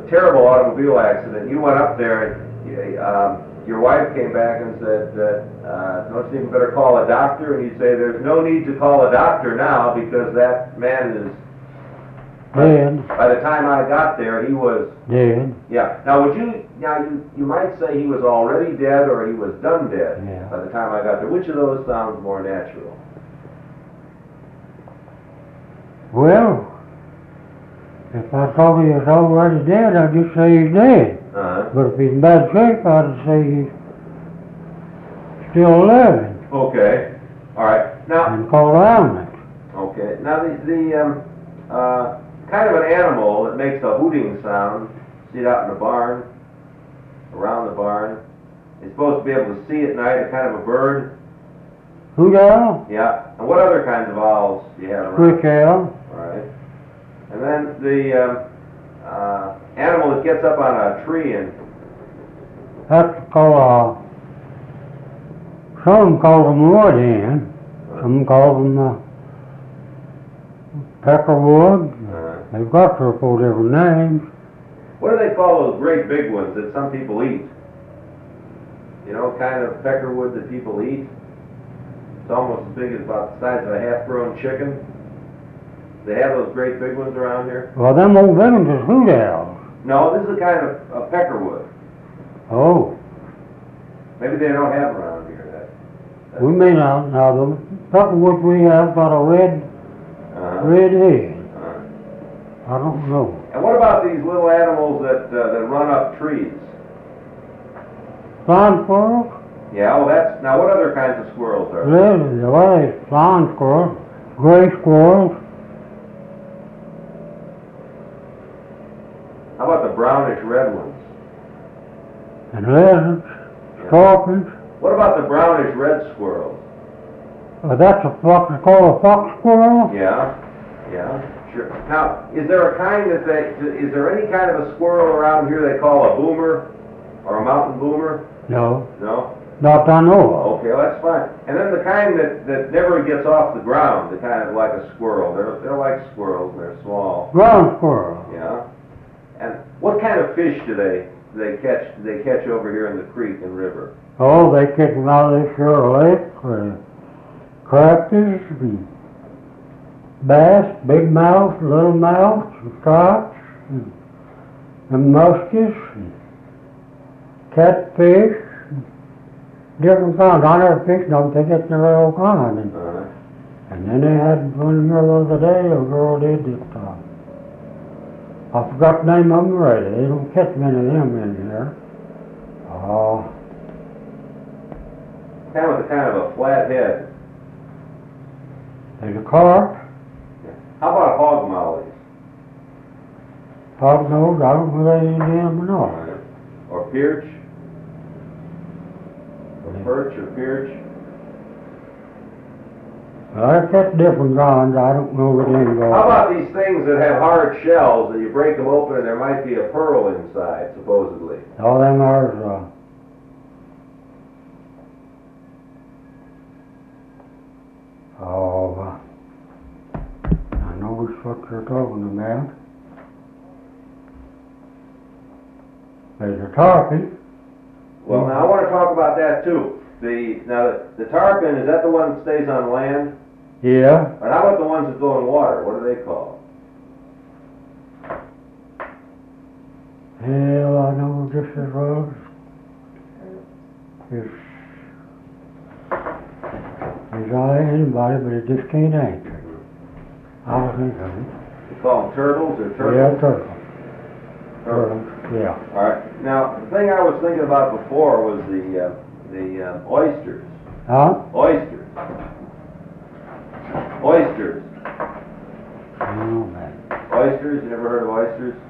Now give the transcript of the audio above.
terrible automobile accident. You went up there, and your wife came back and said, don't you even better call a doctor? And you say, there's no need to call a doctor now because that man is dead. By the time I got there, he was dead. Yeah. Now, you might say he was already dead or he was done dead. Yeah. By the time I got there, which of those sounds more natural? Well, if I thought he was already dead, I'd just say he's dead. But if he's in bad shape, I'd say he's still living. Okay. All right. Now. And call around it. Okay. Now the kind of an animal that makes a hooting sound. See it out in the barn, around the barn. It's supposed to be able to see at night. A kind of a bird. Hoot owl? Yeah. And what other kinds of owls do you have around? Quick owl. All right. And then the animal that gets up on a tree and... That's called some call them wood hen. Some call them peckerwood. They've got 3 or 4 different names. What do they call those great big ones that some people eat? You know, kind of peckerwood that people eat? It's almost as big as about the size of a half-grown chicken. They have those great big ones around here? Well, them old big ones is hoot owls. No, this is a kind of a peckerwood. Oh. Maybe they don't have around here. We may not. Now, the peckerwood we have got a red head. I don't know. And what about these little animals that run up trees? Flying squirrels? Yeah, well that's... Now, what other kinds of squirrels are there? Well, there's flying squirrels, gray squirrels. How about the brownish-red ones? And lizards, scorpions. What about the brownish-red squirrels? That's called a fox squirrel? Yeah, sure. Now, is there is there any kind of a squirrel around here they call a boomer or a mountain boomer? No. No? Not I know of. Okay, well, that's fine. And then the kind that never gets off the ground, the kind of like a squirrel. They're like squirrels, and they're small. Ground squirrel. Yeah. And what kind of fish do they catch over here in the creek and river? Oh, they catch them out of this here lake. Crappers, bass, big mouth, little mouth, stripes, and muskies, and catfish, different kinds. I never fished them. They get their own kind. And then they had one here the other day. A girl did that. I forgot the name of them already. They don't catch many of them in here. Kind of a flat head. There's a carp. How about hog mollies? Hog nose, I don't know whether they in them or not. Or perch? Or perch or perch? Well, that's different kinds. I don't know what they go. How about these things that have hard shells that you break them open and there might be a pearl inside, supposedly? All them are, I know what you're talking about. There's a tarpon. Well, now I want to talk about that too. The tarpon, is that the one that stays on land? Yeah. Or how about the ones that go in water? What are they called? Hell, I know just as well as anybody, but it just can't answer. I'll think of it. You call them turtles or turtles? Yeah, turtles. Turtles, yeah. All right. Now, the thing I was thinking about before was the oysters. Huh? Oysters. Oysters. Oh, man. Oysters? You never heard of oysters?